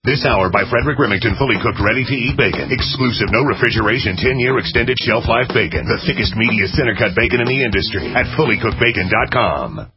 This hour by Frederick Remington, fully cooked, ready-to-eat bacon. Exclusive, no refrigeration, 10-year extended shelf life bacon. The thickest, meatiest center-cut bacon in the industry at fullycookedbacon.com.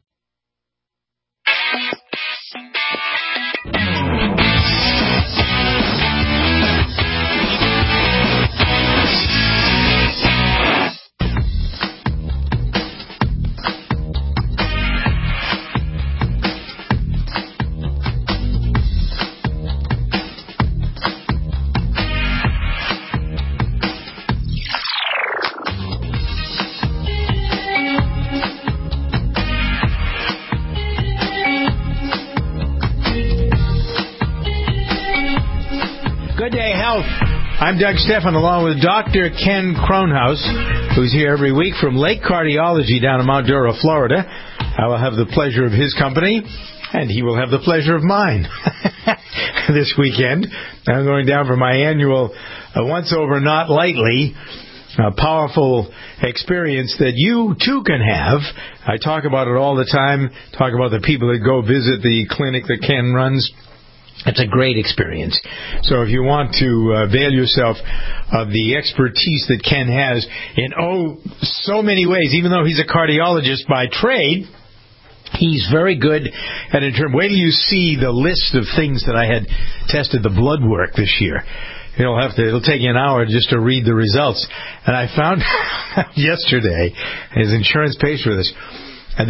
I'm Doug Stephan, along with Dr. Ken Kronhaus, who's here every week from Lake Cardiology down in Mount Dora, Florida. I will have the pleasure of his company, and he will have the pleasure of mine this weekend. I'm going down for my annual once-over, not lightly, powerful experience that you, too, can have. I talk about it all the time, talk about the people that go visit the clinic that Ken runs. It's a great experience. So if you want to avail yourself of the expertise that Ken has in, so many ways, even though he's a cardiologist by trade, he's very good at it. Wait till you see the list of things that I had tested the blood work this year. It'll take you an hour just to read the results. And I found yesterday, his insurance pays for this. I've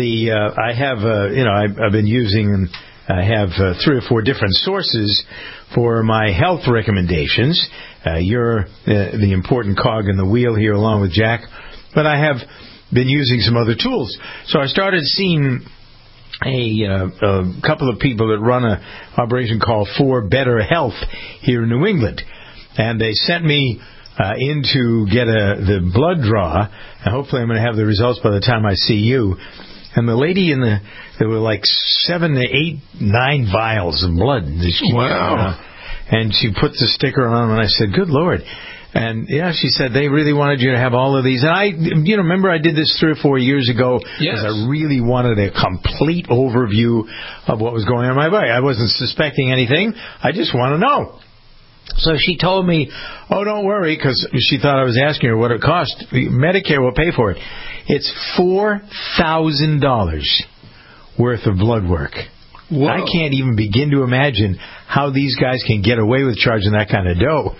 been using, I have 3 or 4 different sources for my health recommendations. You're the important cog in the wheel here along with Jack. But I have been using some other tools. So I started seeing a couple of people that run an operation called For Better Health here in New England. And they sent me in to get the blood draw. And hopefully I'm going to have the results by the time I see you. And the lady there were like 7 to 8, 9 vials of blood. Wow. And she put the sticker on, and I said, good Lord. And, she said they really wanted you to have all of these. And I, remember I did this 3 or 4 years ago. Yes. Because I really wanted a complete overview of what was going on in my body. I wasn't suspecting anything. I just want to know. So she told me, don't worry, because she thought I was asking her what it cost. Medicare will pay for it. It's $4,000 worth of blood work. Whoa. I can't even begin to imagine how these guys can get away with charging that kind of dough.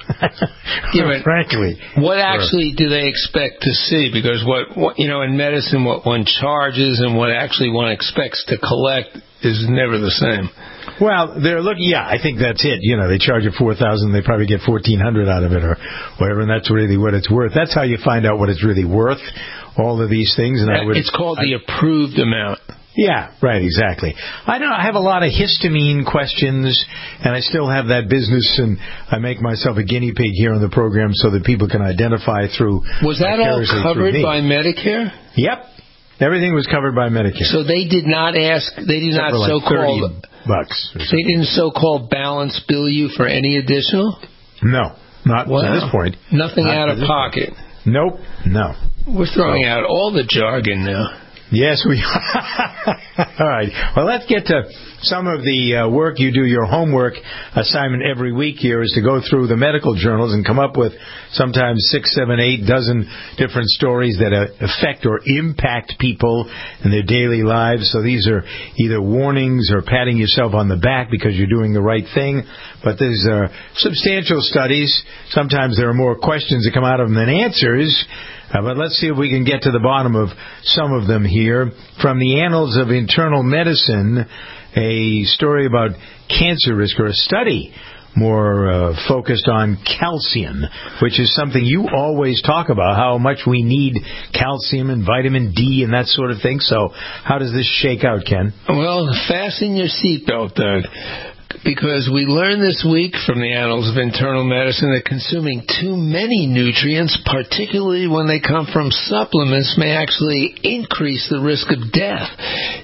Frankly. What actually do they expect to see? Because what in medicine, what one charges and what actually one expects to collect is never the same. Well, they're looking. Yeah, I think that's it. They charge you $4,000, they probably get $1,400 out of it or whatever, and that's really what it's worth. That's how you find out what it's really worth. All of these things, and it's called the approved amount. Yeah, right, exactly. I have a lot of histamine questions, and I still have that business, and I make myself a guinea pig here on the program so that people can identify through. Was that all covered by Medicare? Yep, everything was covered by Medicare. So they did not ask. They did not so-called $30. They didn't so-called balance bill you for any additional. No, not at this point. Nothing out of pocket. Nope, no. We're throwing out all the jargon now. Yes, we are. All right. Well, let's get to some of the work you do. Your homework assignment every week here is to go through the medical journals and come up with sometimes 6, 7, 8 dozen different stories that affect or impact people in their daily lives. So these are either warnings or patting yourself on the back because you're doing the right thing. But these are substantial studies. Sometimes there are more questions that come out of them than answers. But let's see if we can get to the bottom of some of them here. From the Annals of Internal Medicine, a story about cancer risk, or a study more focused on calcium, which is something you always talk about, how much we need calcium and vitamin D and that sort of thing. So how does this shake out, Ken? Well, fasten your seatbelt, Doug. Because we learned this week from the Annals of Internal Medicine that consuming too many nutrients, particularly when they come from supplements, may actually increase the risk of death.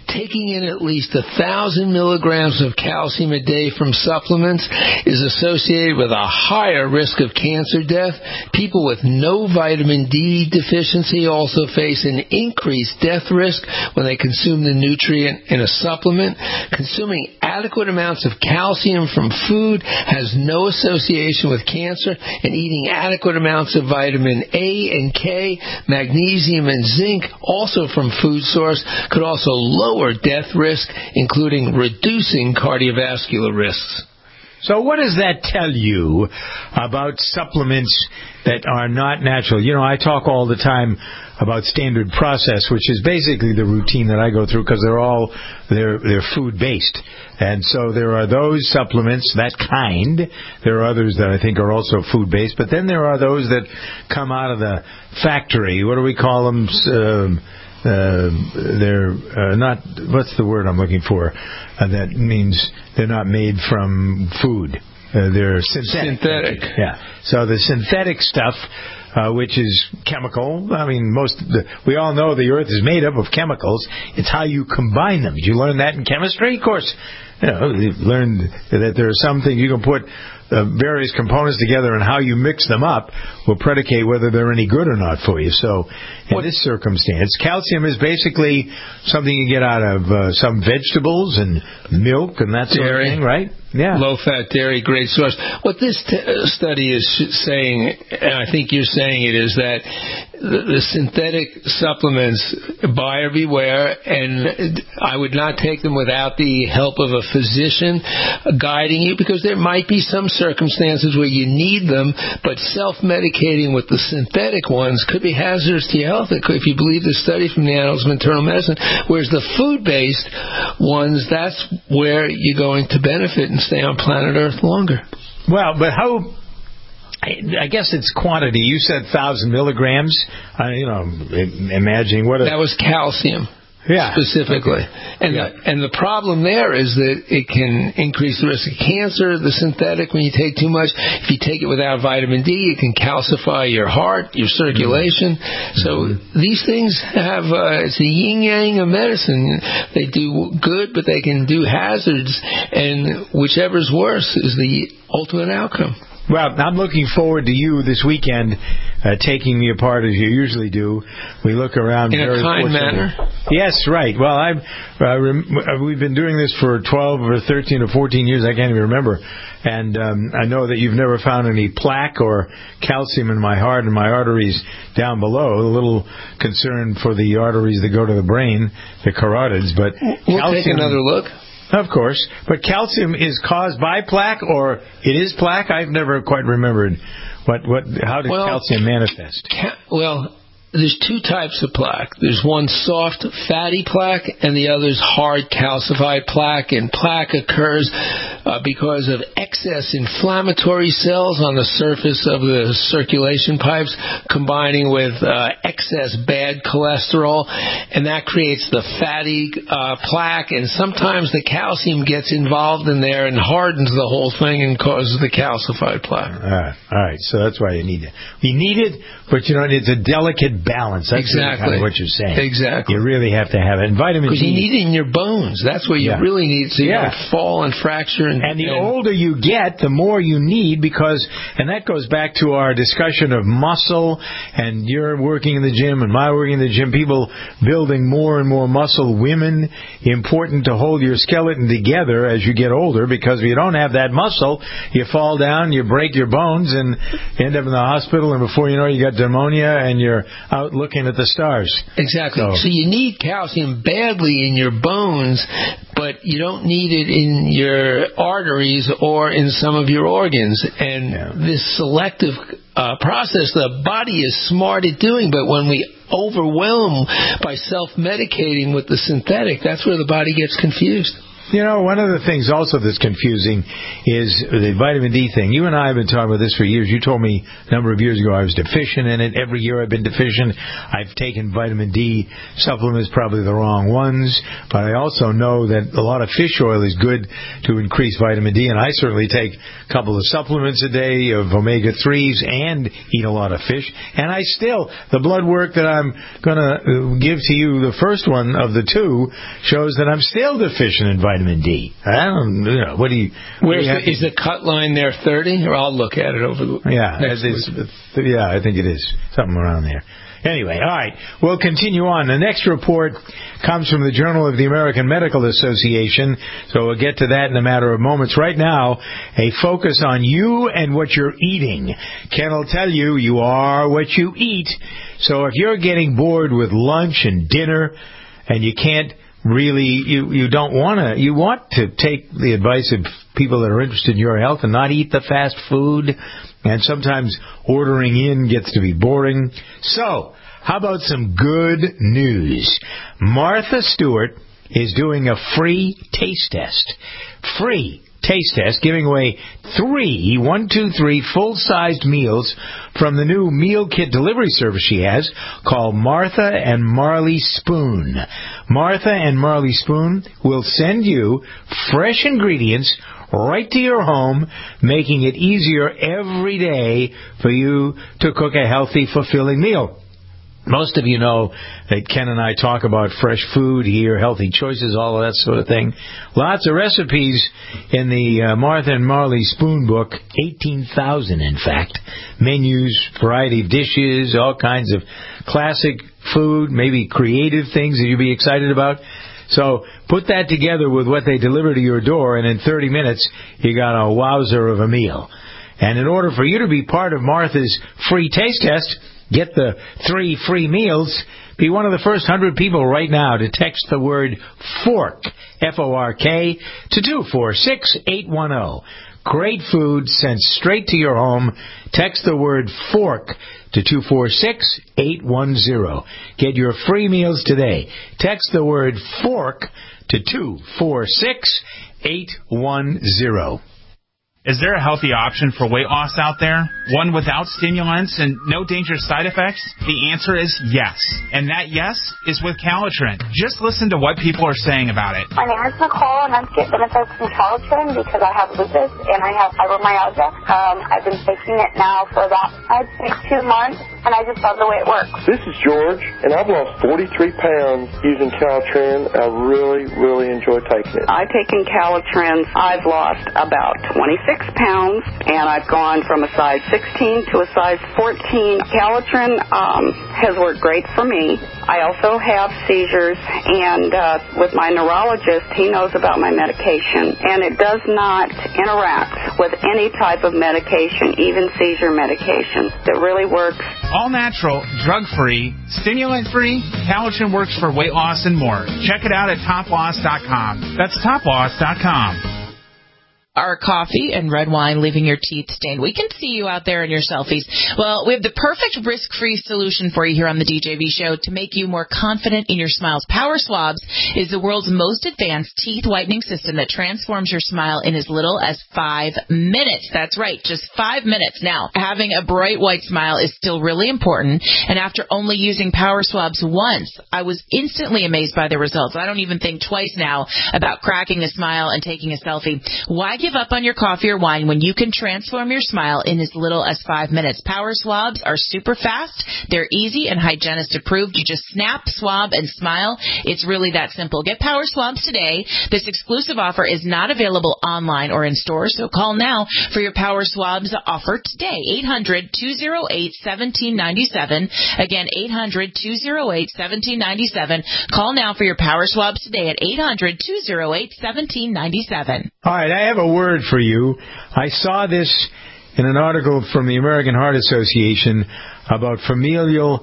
taking in at least 1,000 milligrams of calcium a day from supplements is associated with a higher risk of cancer death. People with no vitamin D deficiency also face an increased death risk when they consume the nutrient in a supplement. Consuming adequate amounts of calcium from food has no association with cancer, and eating adequate amounts of vitamin A and K, magnesium and zinc, also from food source, could also lower death risk, including reducing cardiovascular risks. So what does that tell you about supplements that are not natural? You know, I talk all the time about standard process, which is basically the routine that I go through because they're food-based. And so there are those supplements, that kind. There are others that I think are also food-based. But then there are those that come out of the factory. What do we call them? They're not, what's the word I'm looking for? That means they're not made from food. They're synthetic. Yeah. So the synthetic stuff, which is chemical. I mean, we all know the earth is made up of chemicals. It's how you combine them. Did you learn that in chemistry? Of course. You know, you've learned that there are some things you can put various components together, and how you mix them up will predicate whether they're any good or not for you. So in this circumstance, calcium is basically something you get out of some vegetables and milk and that sort of thing, right? Yeah. Low-fat dairy, great source. What this study is saying, and I think you're saying it, is that the synthetic supplements buy everywhere, and I would not take them without the help of a physician guiding you, because there might be some circumstances where you need them, but self-medicating with the synthetic ones could be hazardous to your health, if you believe the study from the Annals of Internal Medicine, whereas the food-based ones, that's where you're going to benefit and stay on planet Earth longer. Well, but how... I guess it's quantity. You said 1,000 milligrams. Imagining what that was calcium. Yeah, specifically. Okay. And the problem there is that it can increase the risk of cancer, the synthetic, when you take too much. If you take it without vitamin D, it can calcify your heart, your circulation. Mm-hmm. So these things have, it's a yin-yang of medicine. They do good, but they can do hazards, and whichever's worse is the ultimate outcome. Well, I'm looking forward to you this weekend taking me apart as you usually do. We look around in a kind manner. Yes, right. Well, we've been doing this for 12 or 13 or 14 years. I can't even remember. And I know that you've never found any plaque or calcium in my heart and my arteries down below. A little concern for the arteries that go to the brain, the carotids. But we'll take another look. Of course. But calcium is caused by plaque, or it is plaque? I've never quite remembered. How does calcium manifest? There's two types of plaque. There's one soft, fatty plaque, and the other is hard, calcified plaque. And plaque occurs because of excess inflammatory cells on the surface of the circulation pipes combining with excess bad cholesterol, and that creates the fatty plaque. And sometimes the calcium gets involved in there and hardens the whole thing and causes the calcified plaque. All right. So that's why you need it. You need it, but it's a delicate balance. That's exactly kind of what you're saying. Exactly. You really have to have it. And vitamin D. Because you need it in your bones. That's where you really need it, so you don't fall and fracture. And the older you get, the more you need, and that goes back to our discussion of muscle, and you're working in the gym and my working in the gym, people building more and more muscle, women, important to hold your skeleton together as you get older, because if you don't have that muscle, you fall down, you break your bones, and end up in the hospital, and before you know it, you got pneumonia, and you're out looking at the stars. Exactly. So you need calcium badly in your bones, but you don't need it in your arteries or in some of your organs. And this selective process the body is smart at doing, but when we overwhelm by self-medicating with the synthetic, that's where the body gets confused. You know, one of the things also that's confusing is the vitamin D thing. You and I have been talking about this for years. You told me a number of years ago I was deficient in it. Every year I've been deficient. I've taken vitamin D supplements, probably the wrong ones. But I also know that a lot of fish oil is good to increase vitamin D. And I certainly take a couple of supplements a day of omega-3s and eat a lot of fish. And I still, the blood work that I'm going to give to you, the first one of the two, shows that I'm still deficient in vitamin D. I don't know. What do you... Is the cut line there 30? Or I'll look at it over the next week. Yeah, I think it is. Something around there. Anyway, all right, we'll continue on. The next report comes from the Journal of the American Medical Association, so we'll get to that in a matter of moments. Right now, a focus on you and what you're eating. Ken will tell you, you are what you eat. So if you're getting bored with lunch and dinner and you can't really, you don't want to, you want to take the advice of people that are interested in your health and not eat the fast food, and sometimes ordering in gets to be boring. So, how about some good news? Martha Stewart is doing a free taste test. Free taste test, giving away 3 full-sized meals from the new meal kit delivery service she has called Martha and Marley Spoon. Martha and Marley Spoon will send you fresh ingredients right to your home, making it easier every day for you to cook a healthy, fulfilling meal. Most of you know that Ken and I talk about fresh food here, healthy choices, all of that sort of thing. Lots of recipes in the Martha and Marley Spoon book, 18,000 in fact. Menus, variety of dishes, all kinds of classic food, maybe creative things that you'd be excited about. So put that together with what they deliver to your door, and in 30 minutes, you got a wowzer of a meal. And in order for you to be part of Martha's free taste test, get the 3 free meals, be one of the first 100 people right now to text the word FORK, F-O-R-K, to 246-810. Great food sent straight to your home. Text the word FORK to 246-810. Get your free meals today. Text the word FORK to 246-810. Is there a healthy option for weight loss out there? One without stimulants and no dangerous side effects? The answer is yes. And that yes is with Calitrin. Just listen to what people are saying about it. My name is Nicole, and I'm getting benefits from Calitrin because I have lupus and I have fibromyalgia. I've been taking it now for about, I'd say, 2 months, and I just love the way it works. This is George, and I've lost 43 pounds using Calitrin. I really, really enjoy taking it. I've taken Calitrin. I've lost about 26 pounds, and I've gone from a size 16 to a size 14. Calitrin has worked great for me. I also have seizures, and with my neurologist, he knows about my medication, and it does not interact with any type of medication, even seizure medication. It really works. All natural, drug-free, stimulant-free, Calitrin works for weight loss and more. Check it out at toploss.com. That's toploss.com. Are coffee and red wine leaving your teeth stained? We can see you out there in your selfies. Well, we have the perfect risk-free solution for you here on the DJV show to make you more confident in your smiles. Power Swabs is the world's most advanced teeth whitening system that transforms your smile in as little as 5 minutes. That's right, just 5 minutes. Now, having a bright white smile is still really important, and after only using Power Swabs once, I was instantly amazed by the results. I don't even think twice now about cracking a smile and taking a selfie. Why give up on your coffee or wine when you can transform your smile in as little as 5 minutes? Power Swabs are super fast. They're easy and hygienist approved. You just snap, swab, and smile. It's really that simple. Get Power Swabs today. This exclusive offer is not available online or in stores, so call now for your Power Swabs offer today. 800-208-1797. Again, 800-208-1797. Call now for your Power Swabs today at 800-208-1797. All right, I have a word for you. I saw this in an article from the American Heart Association about familial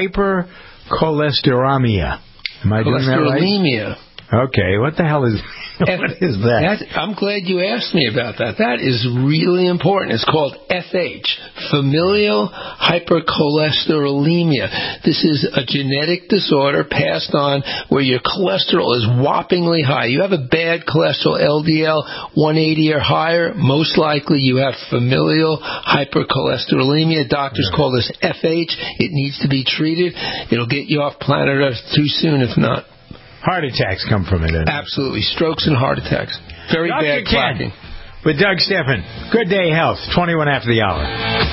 hypercholesterolemia. Am I doing that right? Cholesterol. Okay, what the hell is What is that? I'm glad you asked me about that. That is really important. It's called FH, familial hypercholesterolemia. This is a genetic disorder passed on where your cholesterol is whoppingly high. You have a bad cholesterol, LDL 180 or higher, most likely you have familial hypercholesterolemia. Doctors call this FH. It needs to be treated. It'll get you off planet Earth too soon if not. Heart attacks come from it. Absolutely. Strokes and heart attacks. Very Dr. bad clotting. With Doug Steffen. Good Day Health, 21 after the hour.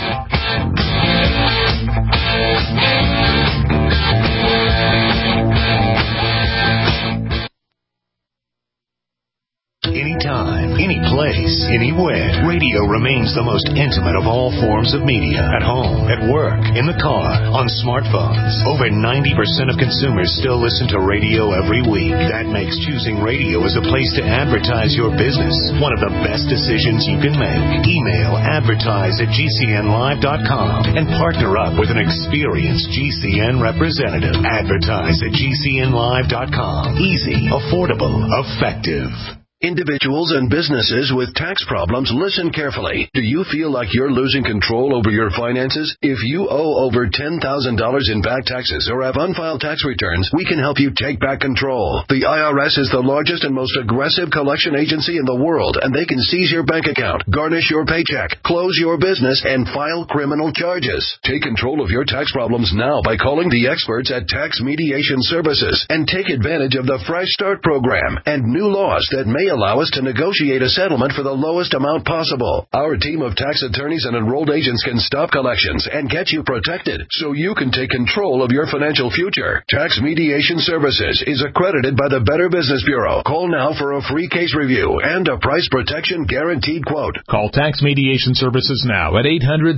Anytime, any place, anywhere, radio remains the most intimate of all forms of media. At home, at work, in the car, on smartphones. Over 90% of consumers still listen to radio every week. That makes choosing radio as a place to advertise your business one of the best decisions you can make. Email advertise@gcnlive.com and partner up with an experienced GCN representative. Advertise@gcnlive.com. Easy, affordable, effective. Individuals and businesses with tax problems, listen carefully. Do you feel like you're losing control over your finances? If you owe over $10,000 in back taxes or have unfiled tax returns, we can help you take back control. The IRS is the largest and most aggressive collection agency in the world, and they can seize your bank account, garnish your paycheck, close your business, and file criminal charges. Take control of your tax problems now by calling the experts at Tax Mediation Services and take advantage of the Fresh Start program and new laws that may allow us to negotiate a settlement for the lowest amount possible. Our team of tax attorneys and enrolled agents can stop collections and get you protected so you can take control of your financial future. Tax Mediation Services is accredited by the Better Business Bureau. Call now for a free case review and a price protection guaranteed quote. Call Tax Mediation Services now at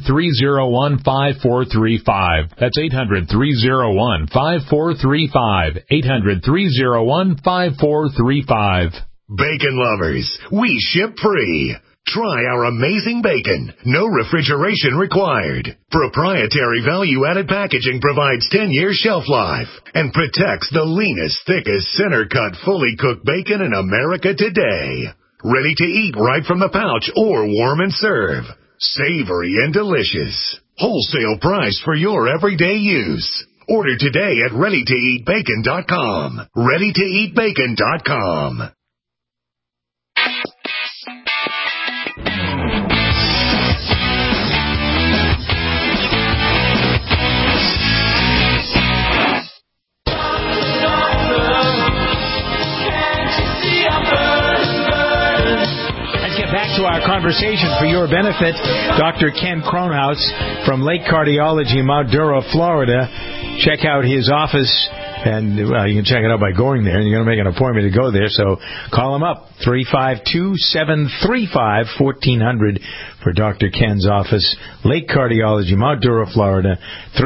800-301-5435. That's 800-301-5435. 800-301-5435. Bacon lovers, we ship free. Try our amazing bacon. No refrigeration required. Proprietary value-added packaging provides 10-year shelf life and protects the leanest, thickest, center-cut, fully cooked bacon in America today. Ready to eat right from the pouch or warm and serve. Savory and delicious. Wholesale price for your everyday use. Order today at ReadyToEatBacon.com. ReadyToEatBacon.com. Back to our conversation for your benefit. Dr. Ken Kronhaus from Lake Cardiology, Mount Dora, Florida. Check out his office, and you can check it out by going there, and you're going to make an appointment to go there, so call him up, 352-735-1400 for Dr. Ken's office, Lake Cardiology, Mount Dora, Florida,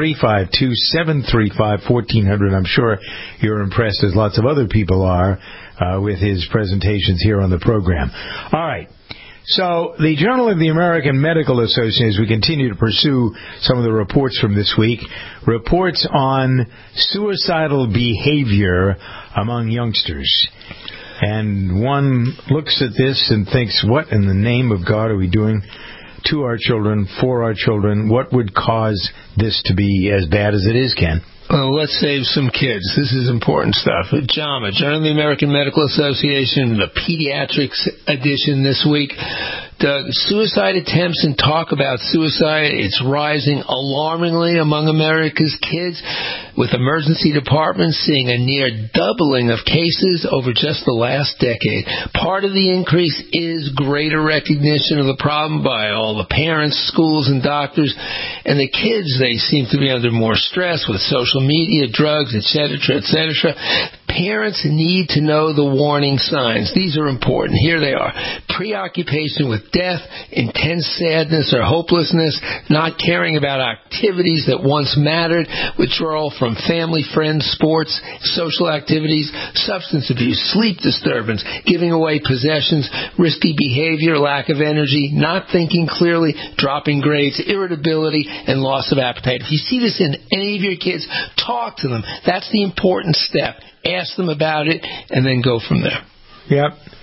352-735-1400. I'm sure you're impressed, as lots of other people are, with his presentations here on the program. All right. So the Journal of the American Medical Association, as we continue to pursue some of the reports from this week, reports on suicidal behavior among youngsters. And one looks at this and thinks, what in the name of God are we doing to our children, for our children? What would cause this to be as bad as it is, Ken? Well, let's save some kids. This is important stuff. JAMA, Journal of the American Medical Association, the pediatrics edition this week. The suicide attempts and talk about suicide, it's rising alarmingly among America's kids, with emergency departments seeing a near doubling of cases over just the last decade. Part of the increase is greater recognition of the problem by all the parents, schools, and doctors. And the kids, they seem to be under more stress with social media, drugs, etc., etc. Parents need to know the warning signs. These are important. Here they are. Preoccupation with death, intense sadness or hopelessness, not caring about activities that once mattered, withdrawal from family, friends, sports, social activities, substance abuse, sleep disturbance, giving away possessions, risky behavior, lack of energy, not thinking clearly, dropping grades, irritability, and loss of appetite. If you see this in any of your kids, talk to them. That's the important step. Ask them about it, and then go from there. Yep.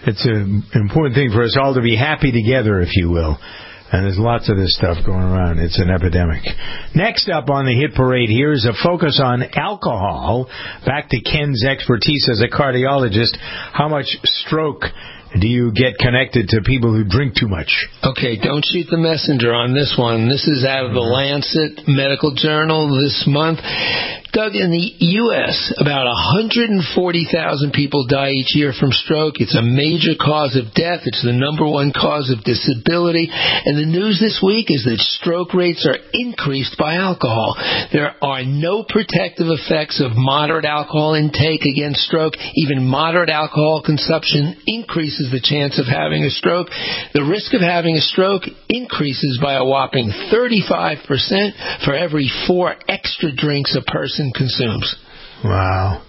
It's an important thing for us all to be happy together, if you will. And there's lots of this stuff going around. It's an epidemic. Next up on the hit parade here is a focus on alcohol. Back to Ken's expertise as a cardiologist. How much stroke do you get connected to people who drink too much? Okay, don't shoot the messenger on this one. This is out of the Lancet Medical Journal this month. Doug, in the U.S., about 140,000 people die each year from stroke. It's a major cause of death. It's the number one cause of disability. And the news this week is that stroke rates are increased by alcohol. There are no protective effects of moderate alcohol intake against stroke. Even moderate alcohol consumption increases the chance of having a stroke. The risk of having a stroke increases by a whopping 35% for every 4 extra drinks a person consumes. Wow.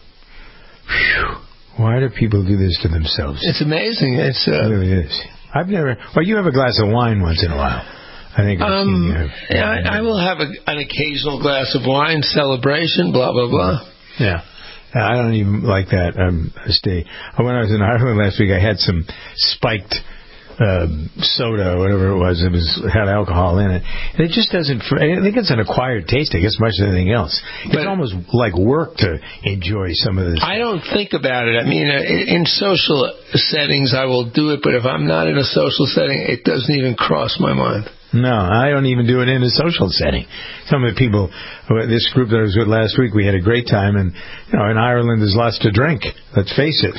Whew. Why do people do this to themselves? It's amazing. It really is. I've never... Well, you have a glass of wine once in a while. I think I've seen you have... I will have an occasional glass of wine, celebration, blah, blah, blah. Yeah. I don't even like that. When I was in Ireland last week, I had some spiked soda or whatever it was. It had alcohol in it. And it just doesn't... I think it's an acquired taste, I guess, much as anything else. It's almost like work to enjoy some of this. I don't think about it. I mean, in social settings, I will do it, but if I'm not in a social setting, it doesn't even cross my mind. No, I don't even do it in a social setting. Some of the people, this group that I was with last week, we had a great time, and in Ireland there's lots to drink. Let's face it.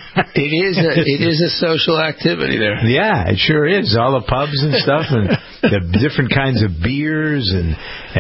It is a social activity there. Yeah, it sure is. All the pubs and stuff, and the different kinds of beers and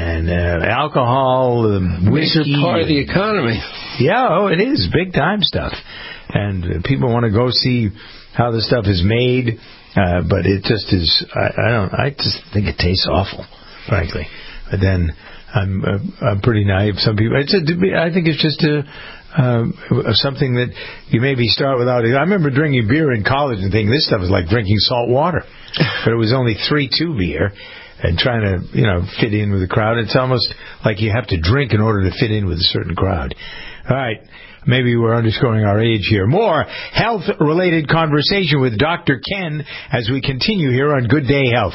alcohol, whiskey. It's part of the economy. Yeah, it is big time stuff, and people want to go see how the stuff is made. But it just is. I just think it tastes awful, frankly. But then I'm pretty naive. Some people. I think it's just something that you maybe start without. I remember drinking beer in college and thinking this stuff is like drinking salt water, but it was only 3.2 beer. And trying to fit in with the crowd. It's almost like you have to drink in order to fit in with a certain crowd. All right. Maybe we're underscoring our age here. More health-related conversation with Dr. Ken as we continue here on Good Day Health.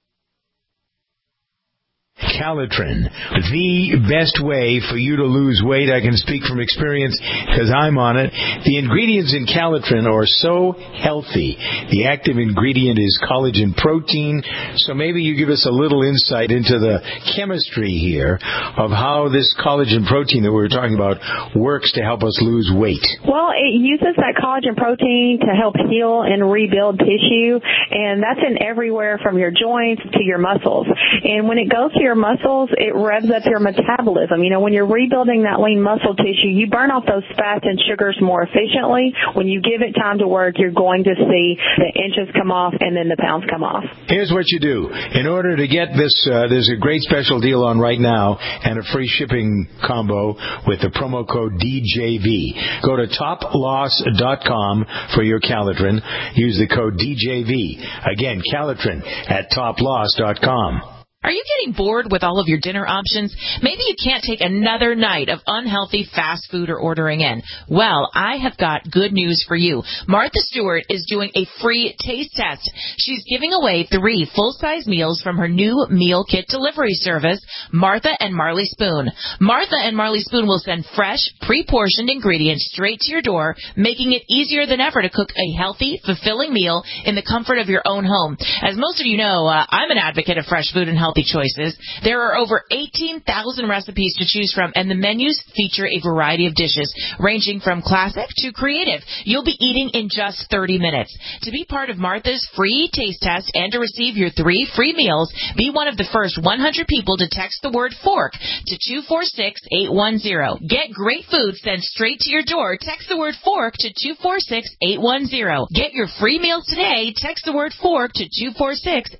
Calitrin, the best way for you to lose weight. I can speak from experience because I'm on it. The ingredients in Calitrin are so healthy. The active ingredient is collagen protein. So maybe you give us a little insight into the chemistry here of how this collagen protein that we were talking about works to help us lose weight. Well, it uses that collagen protein to help heal and rebuild tissue, and that's in everywhere from your joints to your muscles. And when it goes to your muscles, it revs up your metabolism. When you're rebuilding that lean muscle tissue, you burn off those fats and sugars more efficiently. When you give it time to work, you're going to see the inches come off and then the pounds come off. Here's what you do. In order to get this, there's a great special deal on right now and a free shipping combo with the promo code DJV. Go to toploss.com for your Calitrin. Use the code DJV. Again, Calitrin at toploss.com. Are you getting bored with all of your dinner options? Maybe you can't take another night of unhealthy fast food or ordering in. Well, I have got good news for you. Martha Stewart is doing a free taste test. She's giving away 3 full-size meals from her new meal kit delivery service, Martha and Marley Spoon. Martha and Marley Spoon will send fresh, pre-portioned ingredients straight to your door, making it easier than ever to cook a healthy, fulfilling meal in the comfort of your own home. As most of you know, I'm an advocate of fresh food and healthy choices. There are over 18,000 recipes to choose from, and the menus feature a variety of dishes, ranging from classic to creative. You'll be eating in just 30 minutes. To be part of Martha's free taste test and to receive your 3 free meals, be one of the first 100 people to text the word fork to 246810. Get great food sent straight to your door. Text the word fork to 246810. Get your free meals today. Text the word fork to 246810.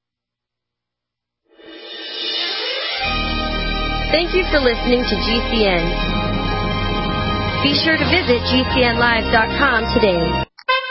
Thank you for listening to GCN. Be sure to visit GCNlive.com today.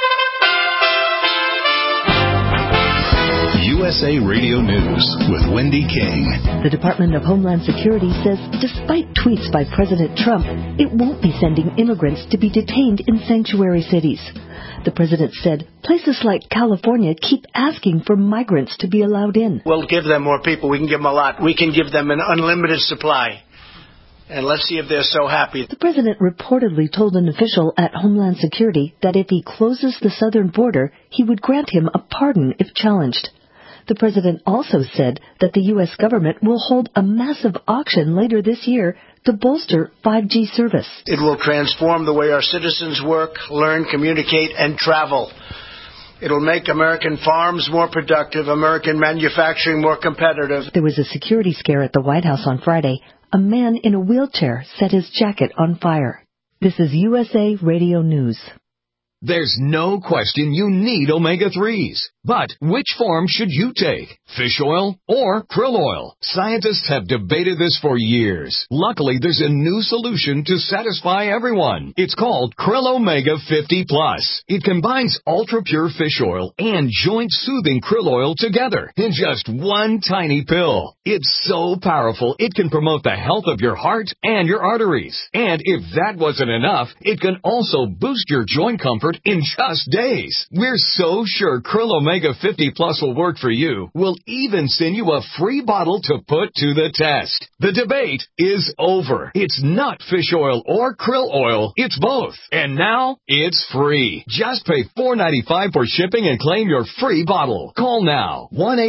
USA Radio News with Wendy King. The Department of Homeland Security says despite tweets by President Trump, it won't be sending immigrants to be detained in sanctuary cities. The president said places like California keep asking for migrants to be allowed in. We'll give them more people. We can give them a lot. We can give them an unlimited supply. And let's see if they're so happy. The president reportedly told an official at Homeland Security that if he closes the southern border, he would grant him a pardon if challenged. The president also said that the U.S. government will hold a massive auction later this year to bolster 5G service. It will transform the way our citizens work, learn, communicate, and travel. It will make American farms more productive, American manufacturing more competitive. There was a security scare at the White House on Friday. A man in a wheelchair set his jacket on fire. This is USA Radio News. There's no question you need omega-3s. But which form should you take? Fish oil or krill oil? Scientists have debated this for years. Luckily, there's a new solution to satisfy everyone. It's called Krill Omega 50 Plus. It combines ultra-pure fish oil and joint-soothing krill oil together in just one tiny pill. It's so powerful, it can promote the health of your heart and your arteries. And if that wasn't enough, it can also boost your joint comfort in just days. We're so sure Krill Omega 50 Plus will work for you. We'll even send you a free bottle to put to the test. The debate is over. It's not fish oil or krill oil. It's both. And now it's free. Just pay $4.95 for shipping and claim your free bottle. Call now.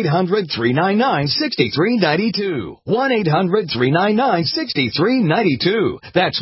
1-800-399-6392. 1-800-399-6392. That's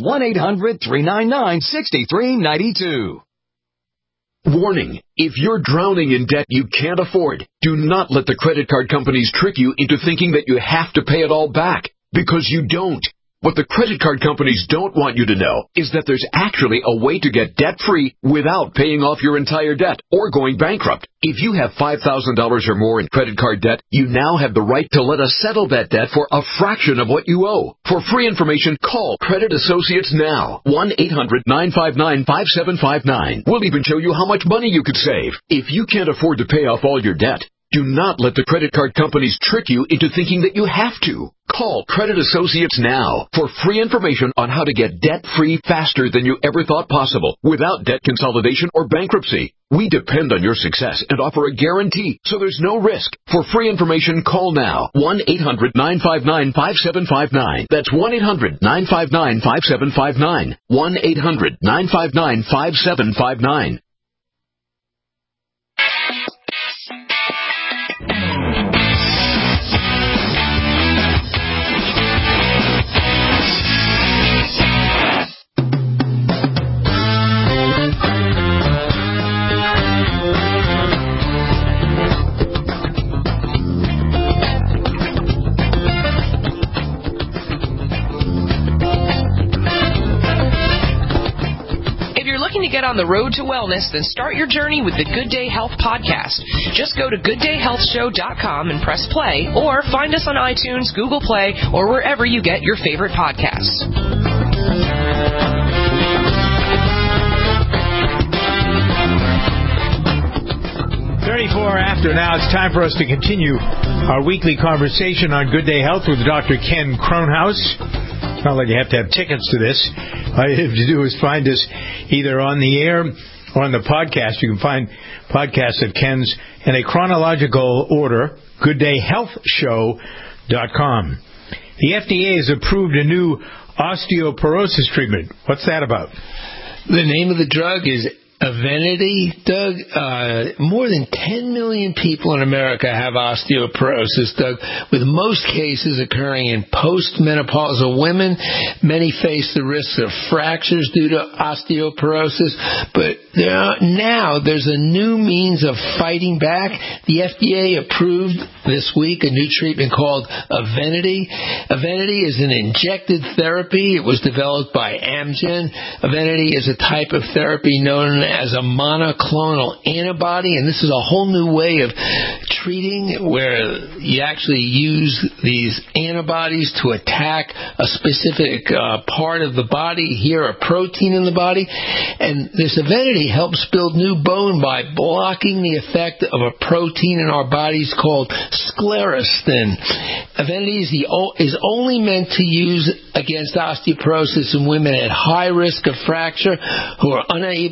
1-800-399-6392. Warning, if you're drowning in debt you can't afford, do not let the credit card companies trick you into thinking that you have to pay it all back, because you don't. What the credit card companies don't want you to know is that there's actually a way to get debt-free without paying off your entire debt or going bankrupt. If you have $5,000 or more in credit card debt, you now have the right to let us settle that debt for a fraction of what you owe. For free information, call Credit Associates now. 1-800-959-5759. We'll even show you how much money you could save. If you can't afford to pay off all your debt, do not let the credit card companies trick you into thinking that you have to. Call Credit Associates now for free information on how to get debt-free faster than you ever thought possible without debt consolidation or bankruptcy. We depend on your success and offer a guarantee, so there's no risk. For free information, call now. 1-800-959-5759. That's 1-800-959-5759. 1-800-959-5759. To get on the road to wellness, then start your journey with the Good Day Health podcast. Just go to gooddayhealthshow.com and press play, or find us on iTunes, Google Play, or wherever you get your favorite podcasts. 34 after now, it's time for us to continue our weekly conversation on Good Day Health with Dr. Ken Kronhaus. It's not like you have to have tickets to this. All you have to do is find us either on the air or on the podcast. You can find podcasts of Ken's in a chronological order, gooddayhealthshow.com. The FDA has approved a new osteoporosis treatment. What's that about? The name of the drug is Evenity, Doug. More than 10 million people in America have osteoporosis, Doug, with most cases occurring in postmenopausal women. Many face the risk of fractures due to osteoporosis, but now there's a new means of fighting back. The FDA approved this week a new treatment called Evenity. Evenity is an injected therapy. It was developed by Amgen. Evenity is a type of therapy known as a monoclonal antibody, and this is a whole new way of treating where you actually use these antibodies to attack a specific part of the body, here a protein in the body, and this Evenity helps build new bone by blocking the effect of a protein in our bodies called sclerostin. Evenity is only meant to use against osteoporosis in women at high risk of fracture who are unable to take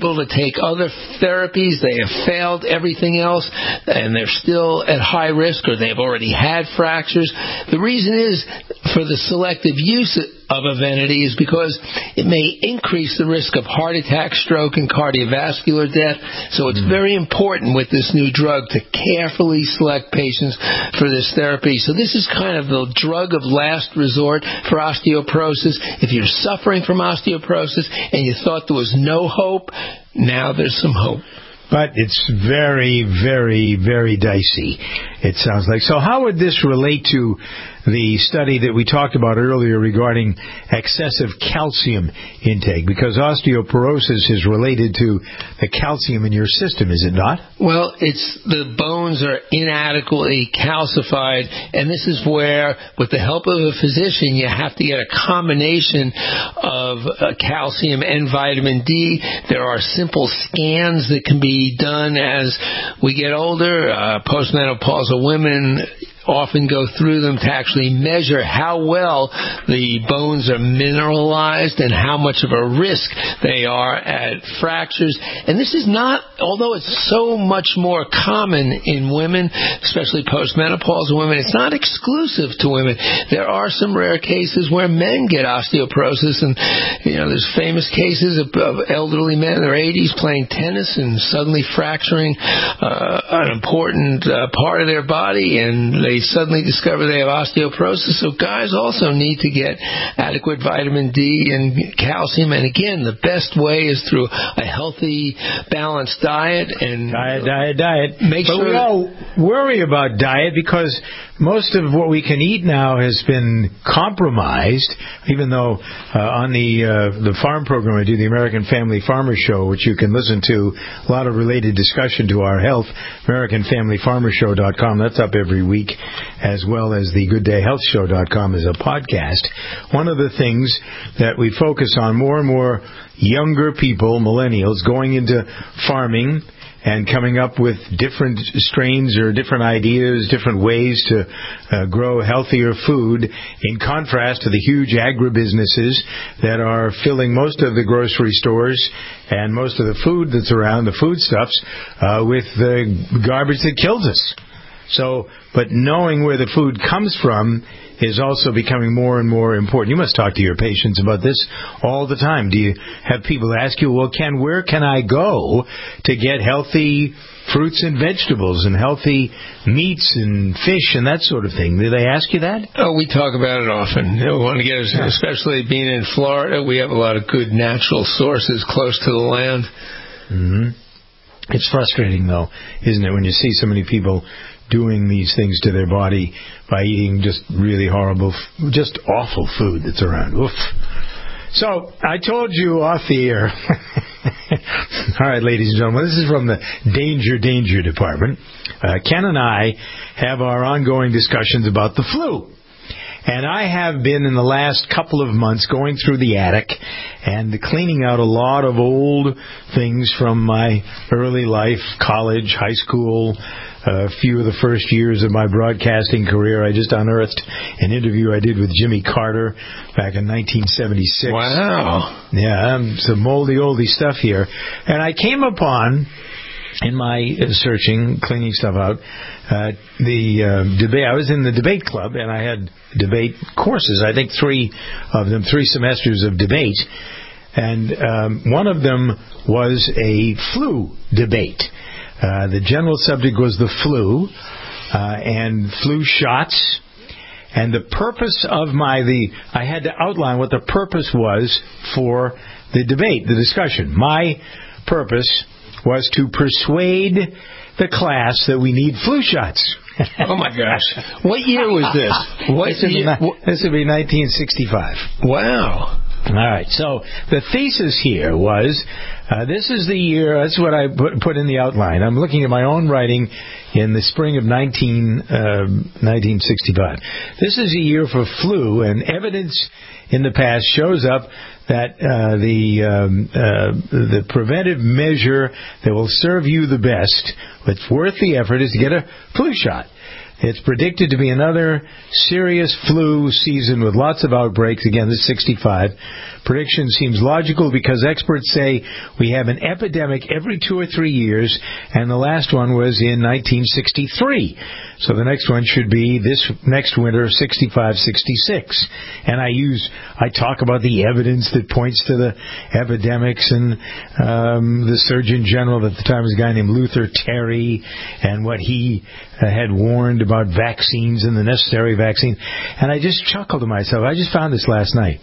take other therapies, they have failed everything else, and they're still at high risk, or they've already had fractures. The reason is for the selective use of Evenity is because it may increase the risk of heart attack, stroke, and cardiovascular death. So it's very important with this new drug to carefully select patients for this therapy. So this is kind of the drug of last resort for osteoporosis. If you're suffering from osteoporosis and you thought there was no hope, now there's some hope. But it's very, very, very dicey, it sounds like. So how would this relate to the study that we talked about earlier regarding excessive calcium intake? Because osteoporosis is related to the calcium in your system, is it not? Well, it's the bones are inadequately calcified, and this is where, with the help of a physician, you have to get a combination of calcium and vitamin D. There are simple scans that can be done as we get older. Postmenopausal women often go through them to actually measure how well the bones are mineralized and how much of a risk they are at fractures. And this is not, although it's so much more common in women, especially postmenopausal women, it's not exclusive to women. There are some rare cases where men get osteoporosis, and there's famous cases of elderly men in their 80s playing tennis and suddenly fracturing an important part of their body, and they suddenly discover they have osteoporosis. So guys also need to get adequate vitamin D and calcium. And again, the best way is through a healthy, balanced diet. And diet. Make sure. We all worry about diet because most of what we can eat now has been compromised, even though on the farm program I do, the American Family Farmer Show, which you can listen to, a lot of related discussion to our health, AmericanFamilyFarmerShow.com. That's up every week, as well as the GoodDayHealthShow.com as a podcast. One of the things that we focus on, more and more younger people, millennials, going into farming and coming up with different strains or different ideas, different ways to grow healthier food, in contrast to the huge agribusinesses that are filling most of the grocery stores and most of the food that's around, the foodstuffs, with the garbage that kills us. So, but knowing where the food comes from is also becoming more and more important. You must talk to your patients about this all the time. Do you have people ask you, well, Ken, where can I go to get healthy fruits and vegetables and healthy meats and fish and that sort of thing? Do they ask you that? Oh, we talk about it often. We want to get, especially being in Florida, we have a lot of good natural sources close to the land. Mm-hmm. It's frustrating, though, isn't it, when you see so many people doing these things to their body by eating just really horrible, just awful food that's around. Oof. So, I told you off the air. All right, ladies and gentlemen, this is from the Danger Department. Ken and I have our ongoing discussions about the flu. And I have been, in the last couple of months, going through the attic and cleaning out a lot of old things from my early life, college, high school, a few of the first years of my broadcasting career. I just unearthed an interview I did with Jimmy Carter back in 1976. Wow. Yeah, some moldy, oldie stuff here. And I came upon, in my searching, cleaning stuff out, the debate. I was in the debate club, and I had debate courses, I think 3 of them, 3 semesters of debate. And one of them was a flu debate. The general subject was the flu and flu shots. And the purpose of I had to outline what the purpose was for the debate, the discussion. My purpose was to persuade the class that we need flu shots. Oh, my gosh. What year was this? This would be 1965. Wow. All right, so the thesis here was, this is the year, that's what I put in the outline. I'm looking at my own writing in the spring of 1965. This is a year for flu, and evidence in the past shows up that the preventive measure that will serve you the best, that's worth the effort, is to get a flu shot. It's predicted to be another serious flu season with lots of outbreaks. Again, this is 65. Prediction seems logical because experts say we have an epidemic every 2 or 3 years, and the last one was in 1963. So the next one should be this next winter, 65, 66. And I talk about the evidence that points to the epidemics, and the Surgeon General at the time was a guy named Luther Terry, and what he had warned about vaccines and the necessary vaccine. And I just chuckled to myself. I just found this last night.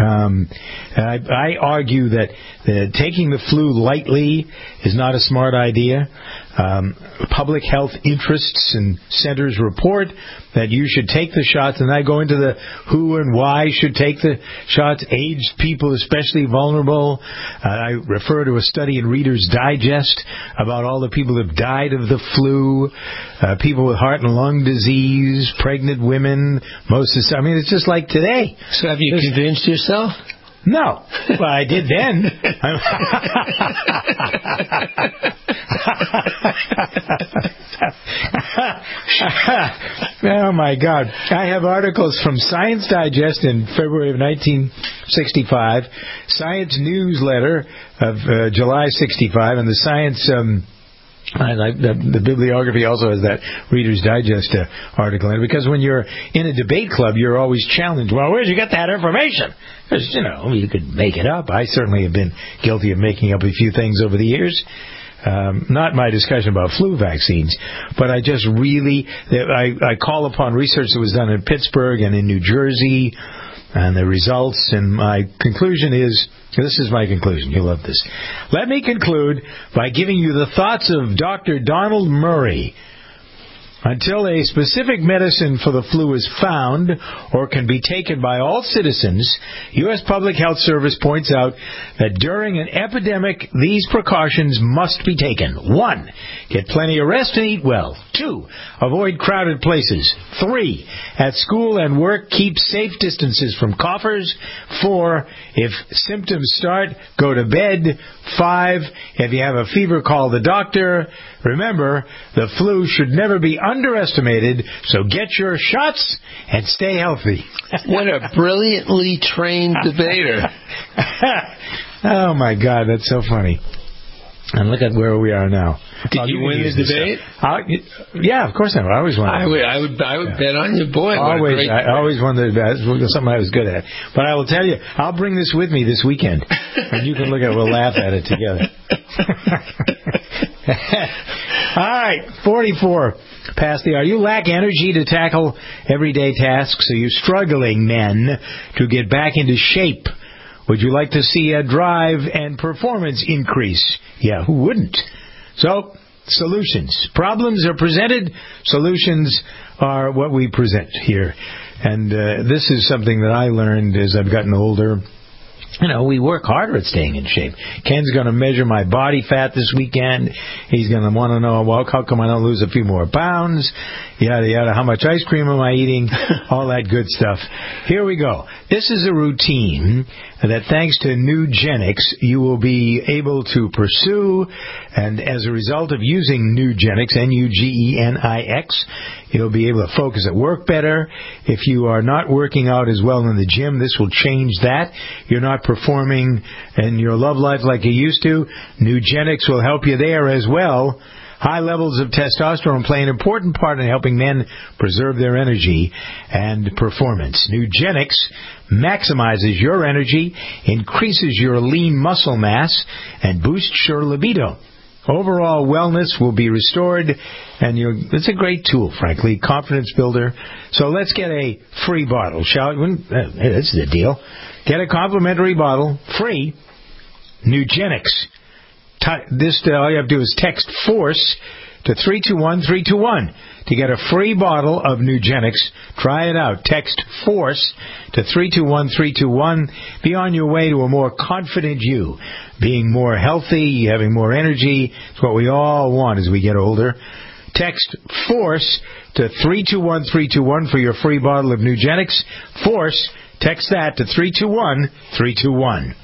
I argue that taking the flu lightly is not a smart idea. Public health interests and centers report that you should take the shots, and I go into the who and why should take the shots. Aged people, especially vulnerable. I refer to a study in Reader's Digest about all the people who have died of the flu, people with heart and lung disease, pregnant women. It's just like today. So have you convinced yourself? No. Well, I did then. Oh, my God. I have articles from Science Digest in February of 1965, Science Newsletter of July 65, and the Science... the bibliography also has that Reader's Digest article in it, because when you're in a debate club, you're always challenged. Well, where'd you get that information? Because, you could make it up. I certainly have been guilty of making up a few things over the years. Not my discussion about flu vaccines, but I just really, I call upon research that was done in Pittsburgh and in New Jersey, and the results, and my conclusion is, this is my conclusion, you'll love this. Let me conclude by giving you the thoughts of Dr. Donald Murray. Until a specific medicine for the flu is found or can be taken by all citizens, U.S. Public Health Service points out that during an epidemic, these precautions must be taken. 1. Get plenty of rest and eat well. 2. Avoid crowded places. 3. At school and work, keep safe distances from coughers. 4. If symptoms start, go to bed. 5. If you have a fever, call the doctor. Remember, the flu should never be underestimated, so get your shots and stay healthy. What a brilliantly trained debater. Oh, my God, that's so funny. And look at where we are now. Did you win the debate? Yeah, of course I always won. I would bet on you. Boy, I always won the debate. Something I was good at. But I will tell you, I'll bring this with me this weekend, and you can look at it. We'll laugh at it together. All right, 44 past the hour. You lack energy to tackle everyday tasks. Are you struggling, men, to get back into shape? Would you like to see a drive and performance increase? Yeah, who wouldn't? So, solutions. Problems are presented. Solutions are what we present here. And this is something that I learned as I've gotten older. We work harder at staying in shape. Ken's going to measure my body fat this weekend. He's going to want to know, well, how come I don't lose a few more pounds? Yada, yada. How much ice cream am I eating? All that good stuff. Here we go. This is a routine that, thanks to Nugenics, you will be able to pursue. And as a result of using Nugenics, Nugenix, you'll be able to focus at work better. If you are not working out as well in the gym, this will change that. You're not performing in your love life like you used to. Nugenics will help you there as well. High levels of testosterone play an important part in helping men preserve their energy and performance. Nugenics maximizes your energy, increases your lean muscle mass, and boosts your libido. Overall wellness will be restored, and it's a great tool, frankly, confidence builder. So let's get a free bottle, shall we? Hey, this is the deal. Get a complimentary bottle, free, Nugenics. All you have to do is text FORCE to 321-321 to get a free bottle of Nugenics. Try it out. Text FORCE to 321-321. Be on your way to a more confident you, being more healthy, having more energy. It's what we all want as we get older. Text FORCE to 321-321 for your free bottle of Nugenics. FORCE, text that to 321-321.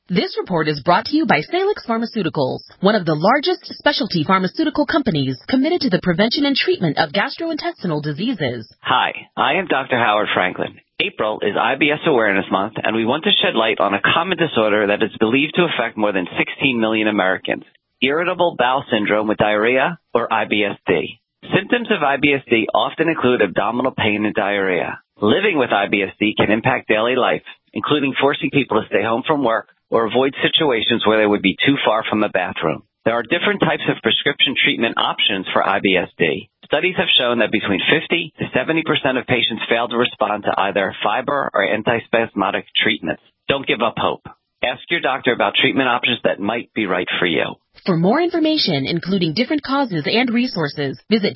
This report is brought to you by Salix Pharmaceuticals, one of the largest specialty pharmaceutical companies committed to the prevention and treatment of gastrointestinal diseases. Hi, I am Dr. Howard Franklin. April is IBS Awareness Month, and we want to shed light on a common disorder that is believed to affect more than 16 million Americans, irritable bowel syndrome with diarrhea, or IBS-D. Symptoms of IBS-D often include abdominal pain and diarrhea. Living with IBS-D can impact daily life, including forcing people to stay home from work or avoid situations where they would be too far from a bathroom. There are different types of prescription treatment options for IBS-D. Studies have shown that between 50 to 70% of patients fail to respond to either fiber or antispasmodic treatments. Don't give up hope. Ask your doctor about treatment options that might be right for you. For more information, including different causes and resources, visit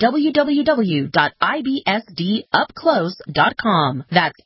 www.ibsdupclose.com. That's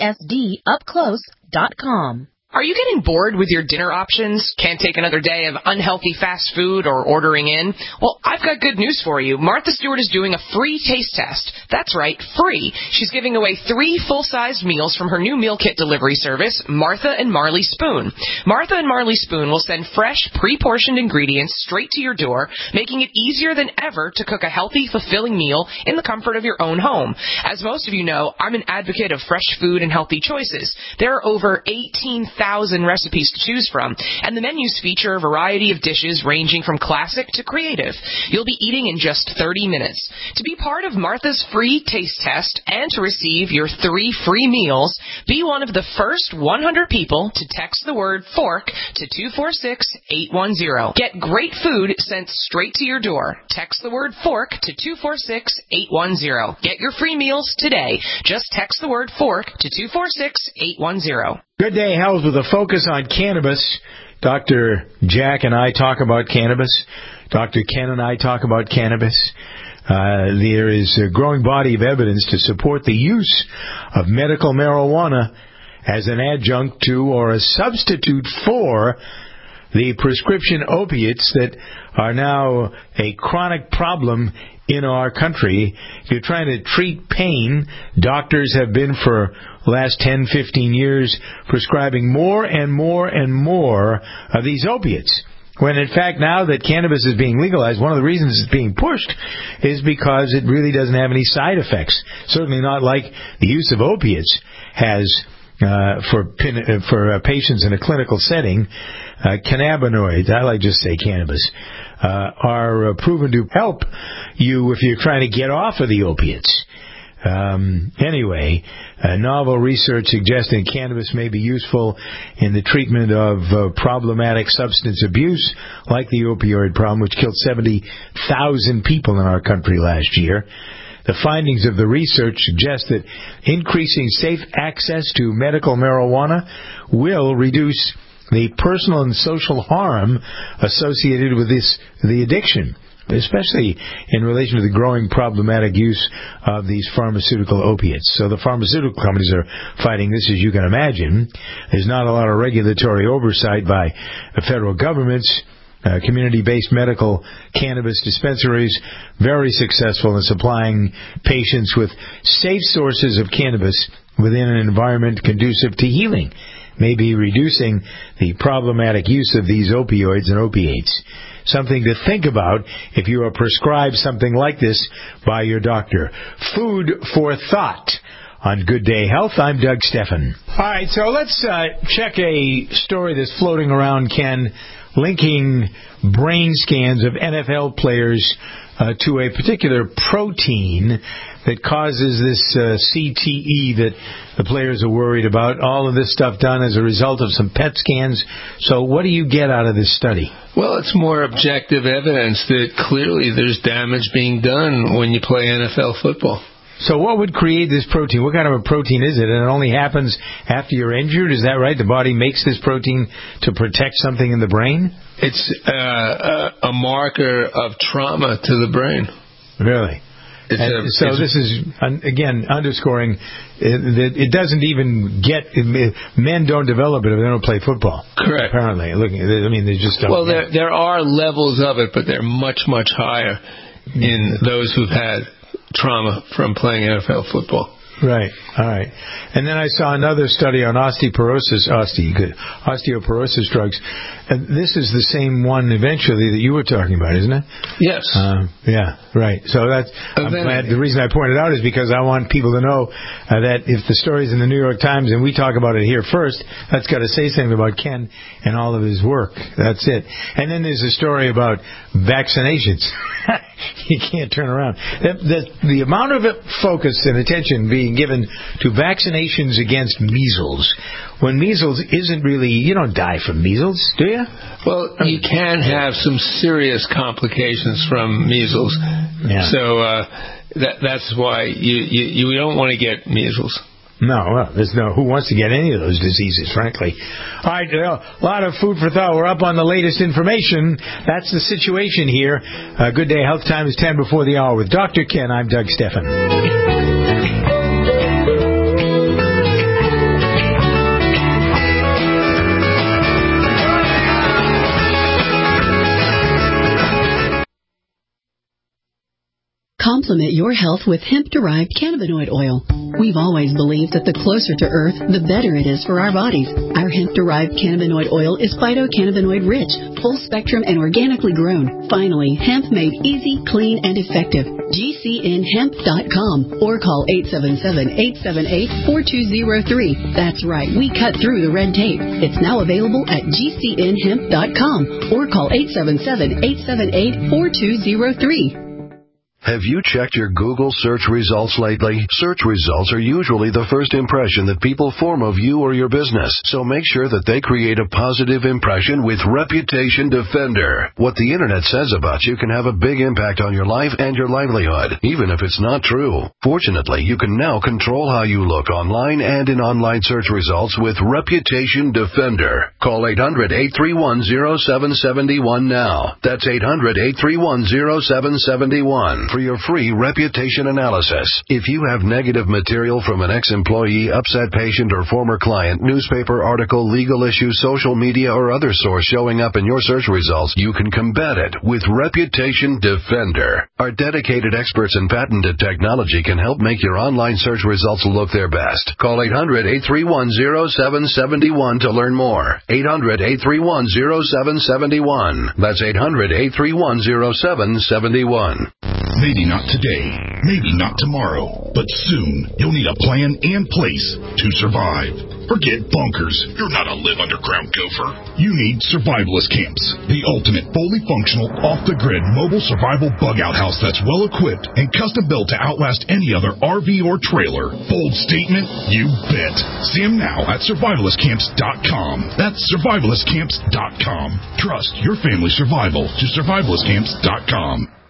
ibsdupclose.com. Are you getting bored with your dinner options? Can't take another day of unhealthy fast food or ordering in? Well, I've got good news for you. Martha Stewart is doing a free taste test. That's right, free. She's giving away 3 full-sized meals from her new meal kit delivery service, Martha and Marley Spoon. Martha and Marley Spoon will send fresh, pre-portioned ingredients straight to your door, making it easier than ever to cook a healthy, fulfilling meal in the comfort of your own home. As most of you know, I'm an advocate of fresh food and healthy choices. There are over 18,000 recipes to choose from, and the menus feature a variety of dishes ranging from classic to creative. You'll be eating in just 30 minutes. To be part of Martha's free taste test and to receive your 3 free meals, be one of the first 100 people to text the word FORK to 246-810. Get great food sent straight to your door. Text the word FORK to 246-810. Get your free meals today. Just text the word FORK to 246-810. Good Day Health with a focus on cannabis. Dr. Jack and I talk about cannabis. Dr. Ken and I talk about cannabis. There is a growing body of evidence to support the use of medical marijuana as an adjunct to or a substitute for the prescription opiates that are now a chronic problem in our country. If you're trying to treat pain, doctors have been for the last 10, 15 years prescribing more and more and more of these opiates. When in fact now that cannabis is being legalized, one of the reasons it's being pushed is because it really doesn't have any side effects. Certainly not like the use of opiates has for patients in a clinical setting. Cannabinoids, I like just say cannabis, are proven to help you if you're trying to get off of the opiates. Anyway, novel research suggesting cannabis may be useful in the treatment of problematic substance abuse, like the opioid problem, which killed 70,000 people in our country last year. The findings of the research suggest that increasing safe access to medical marijuana will reduce the personal and social harm associated with the addiction, especially in relation to the growing problematic use of these pharmaceutical opiates. So the pharmaceutical companies are fighting this, as you can imagine. There's not a lot of regulatory oversight by the federal governments. Community-based medical cannabis dispensaries, very successful in supplying patients with safe sources of cannabis within an environment conducive to healing, maybe reducing the problematic use of these opioids and opiates. Something to think about if you are prescribed something like this by your doctor. Food for thought. On Good Day Health, I'm Doug Steffen. All right, so let's check a story that's floating around, Ken, linking brain scans of NFL players to a particular protein that causes this CTE that the players are worried about. All of this stuff done as a result of some PET scans. So what do you get out of this study? Well, it's more objective evidence that clearly there's damage being done when you play NFL football. So what would create this protein? What kind of a protein is it? And it only happens after you're injured? Is that right? The body makes this protein to protect something in the brain? It's a marker of trauma to the brain. Really? This is, again, underscoring that it doesn't even get... Men don't develop it if they don't play football. Correct. Apparently. They just don't. Well, there are levels of it, but they're much, much higher in those who've had trauma from playing NFL football. Right. All right. And then I saw another study on osteoporosis drugs. And this is the same one eventually that you were talking about, isn't it? Yes. Yeah, right. So that's, I'm glad. The reason I pointed it out is because I want people to know that if the story's in the New York Times and we talk about it here first, that's got to say something about Ken and all of his work. That's it. And then there's a story about vaccinations. You can't turn around. The amount of focus and attention being given to vaccinations against measles, when measles isn't really, you don't die from measles, do you? Well, you can have some serious complications from measles. Yeah. So that's why you don't want to get measles. No, well, there's no. Who wants to get any of those diseases, frankly? All right, a lot of food for thought. We're up on the latest information. That's the situation here. Good Day Health Time is 10 before the hour with Dr. Ken. I'm Doug Stephan. Complement your health with hemp-derived cannabinoid oil. We've always believed that the closer to Earth, the better it is for our bodies. Our hemp-derived cannabinoid oil is phytocannabinoid rich, full spectrum, and organically grown. Finally, hemp made easy, clean, and effective. GCNhemp.com or call 877-878-4203. That's right, we cut through the red tape. It's now available at GCNhemp.com or call 877-878-4203. Have you checked your Google search results lately? Search results are usually the first impression that people form of you or your business, so make sure that they create a positive impression with Reputation Defender. What the Internet says about you can have a big impact on your life and your livelihood, even if it's not true. Fortunately, you can now control how you look online and in online search results with Reputation Defender. Call 800-831-0771 now. That's 800-831-0771. For your free reputation analysis. If you have negative material from an ex-employee, upset patient, or former client, newspaper article, legal issue, social media, or other source showing up in your search results, you can combat it with Reputation Defender. Our dedicated experts in patented technology can help make your online search results look their best. Call 800-831-0771 to learn more. 800-831-0771. That's 800-831-0771. Maybe not today, maybe not tomorrow, but soon you'll need a plan and place to survive. Forget bunkers. You're not a live underground gopher. You need survivalist camps, the ultimate fully functional, off-the-grid mobile survival bug-out house that's well-equipped and custom-built to outlast any other RV or trailer. Bold statement? You bet. See them now at survivalistcamps.com. That's survivalistcamps.com. Trust your family's survival to survivalistcamps.com.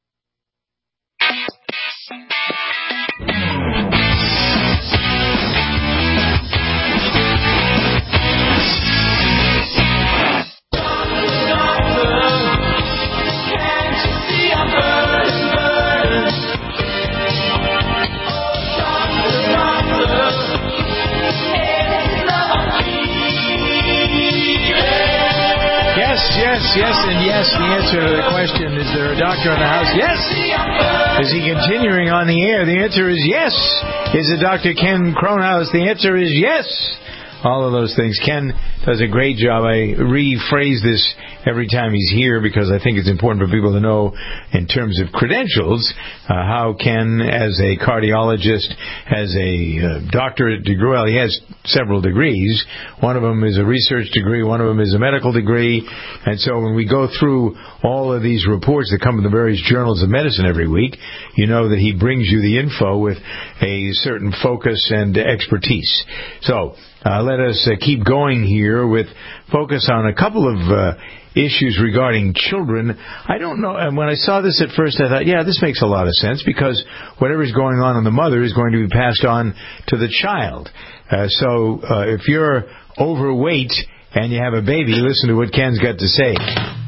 Yes, and yes, the answer to the question, is there a doctor in the house? Yes! Is he continuing on the air? The answer is yes! Is it Dr. Ken Cronhaus? The answer is yes! All of those things. Ken does a great job. I rephrase this every time he's here because I think it's important for people to know in terms of credentials how Ken, as a cardiologist, has a doctorate degree. Well, he has several degrees. One of them is a research degree. One of them is a medical degree. And so when we go through all of these reports that come in the various journals of medicine every week, you know that he brings you the info with a certain focus and expertise. So let us keep going here with focus on a couple of issues regarding children. I don't know, and when I saw this at first I thought, yeah, this makes a lot of sense because whatever's going on in the mother is going to be passed on to the child. So if you're overweight and you have a baby, listen to what Ken's got to say.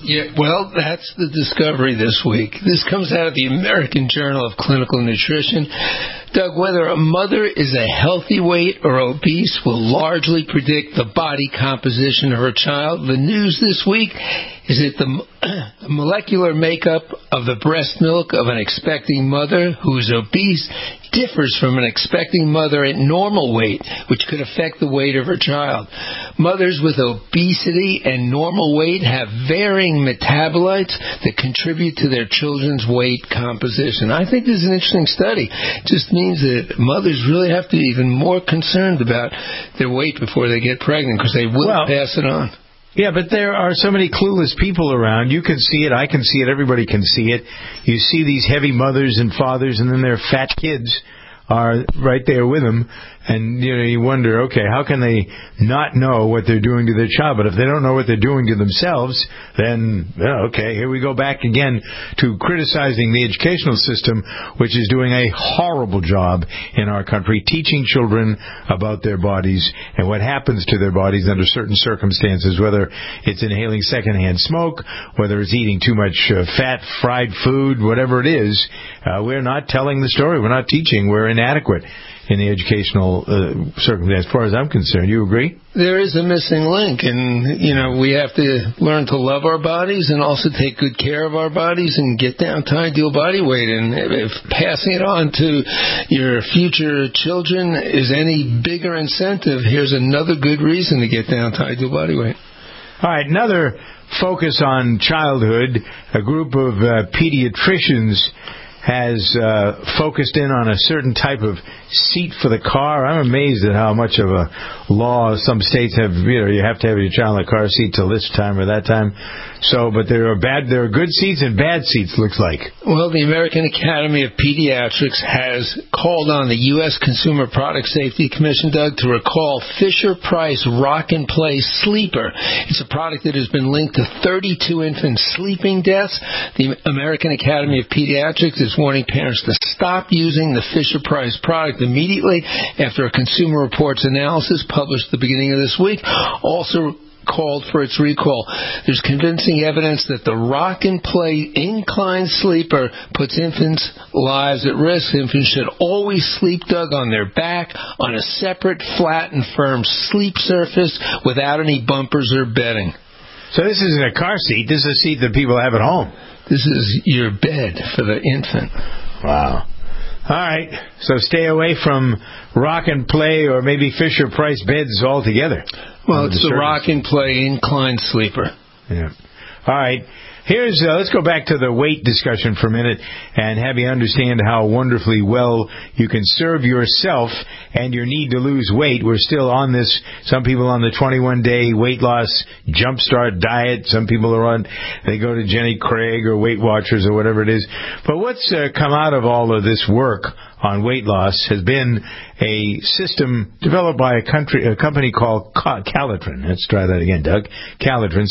Yeah, well, that's the discovery this week. This comes out of the American Journal of Clinical Nutrition. Doug, whether a mother is a healthy weight or obese will largely predict the body composition of her child. The news this week is that the molecular makeup of the breast milk of an expecting mother who is obese differs from an expecting mother at normal weight, which could affect the weight of her child. Mothers with obesity and normal weight have varying metabolites that contribute to their children's weight composition. I think this is an interesting study. It just means that mothers really have to be even more concerned about their weight before they get pregnant, because they will pass it on. Yeah, but there are so many clueless people around. You can see it, I can see it, everybody can see it. You see these heavy mothers and fathers, and then their fat kids are right there with them. And, you wonder, okay, how can they not know what they're doing to their child? But if they don't know what they're doing to themselves, then, okay, here we go back again to criticizing the educational system, which is doing a horrible job in our country, teaching children about their bodies and what happens to their bodies under certain circumstances, whether it's inhaling secondhand smoke, whether it's eating too much fat, fried food, whatever it is. We're not telling the story. We're not teaching. We're inadequate in the educational circumstance, as far as I'm concerned. You agree? There is a missing link, and, we have to learn to love our bodies and also take good care of our bodies and get down to ideal body weight. And if passing it on to your future children is any bigger incentive, here's another good reason to get down to ideal body weight. All right, another focus on childhood. A group of pediatricians has focused in on a certain type of seat for the car. I'm amazed at how much of a law some states have. You have to have your child in a car seat till this time or that time. So, but there are good seats and bad seats, looks like. Well, the American Academy of Pediatrics has called on the U.S. Consumer Product Safety Commission, Doug, to recall Fisher-Price Rock and Play Sleeper. It's a product that has been linked to 32 infant sleeping deaths. The American Academy of Pediatrics is warning parents to stop using the Fisher-Price product immediately after a Consumer Reports analysis published at the beginning of this week also called for its recall. There's convincing evidence that the Rock and Play incline sleeper puts infants' lives at risk. Infants should always sleep, Doug, on their back on a separate, flat, and firm sleep surface without any bumpers or bedding. So this isn't a car seat. This is a seat that people have at home. This is your bed for the infant. Wow. All right. So stay away from Rock and Play or maybe Fisher-Price beds altogether. Well, it's the Rock and Play incline sleeper. Yeah. All right. Here's let's go back to the weight discussion for a minute and have you understand how wonderfully well you can serve yourself and your need to lose weight. We're still on this. Some people on the 21-day weight loss jumpstart diet. Some people are they go to Jenny Craig or Weight Watchers or whatever it is. But what's come out of all of this work on weight loss has been a system developed by a company called Calitrin. Let's try that again, Doug. Calitrin,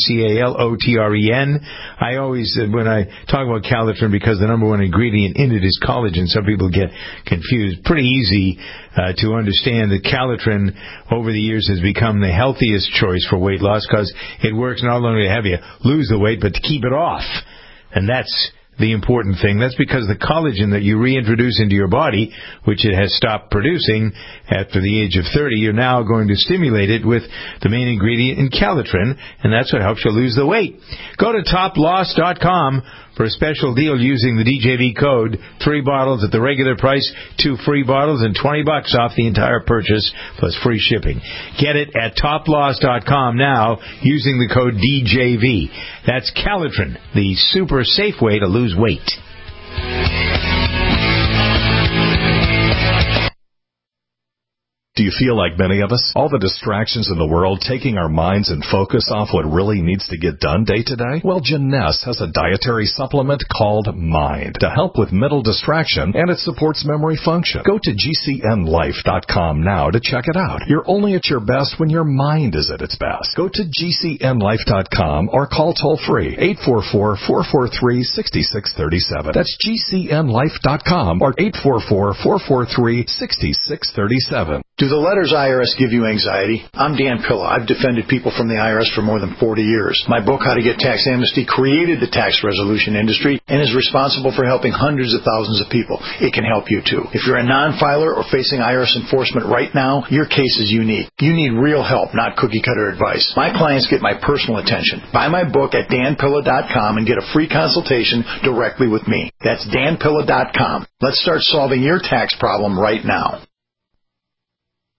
Calotren. I always, when I talk about Calitrin, because the number one ingredient in it is collagen, some people get confused. Pretty easy to understand that Calitrin over the years has become the healthiest choice for weight loss because it works not only to have you lose the weight, but to keep it off. And that's the important thing. That's because the collagen that you reintroduce into your body, which it has stopped producing after the age of 30, you're now going to stimulate it with the main ingredient in Calitrin, and that's what helps you lose the weight. Go to toploss.com for a special deal using the DJV code. 3 bottles at the regular price, 2 free bottles, and $20 off the entire purchase, plus free shipping. Get it at toploss.com now using the code DJV. That's Calitrin, the super safe way to lose weight. Do you feel like many of us? All the distractions in the world taking our minds and focus off what really needs to get done day to day? Well, Jeunesse has a dietary supplement called Mind to help with mental distraction, and it supports memory function. Go to GCNlife.com now to check it out. You're only at your best when your mind is at its best. Go to GCNlife.com or call toll-free 844-443-6637. That's GCNlife.com or 844-443-6637. Do the letters IRS give you anxiety? I'm Dan Pilla. I've defended people from the IRS for more than 40 years. My book, How to Get Tax Amnesty, created the tax resolution industry and is responsible for helping hundreds of thousands of people. It can help you too. If you're a non-filer or facing IRS enforcement right now, your case is unique. You need real help, not cookie-cutter advice. My clients get my personal attention. Buy my book at danpilla.com and get a free consultation directly with me. That's danpilla.com. Let's start solving your tax problem right now.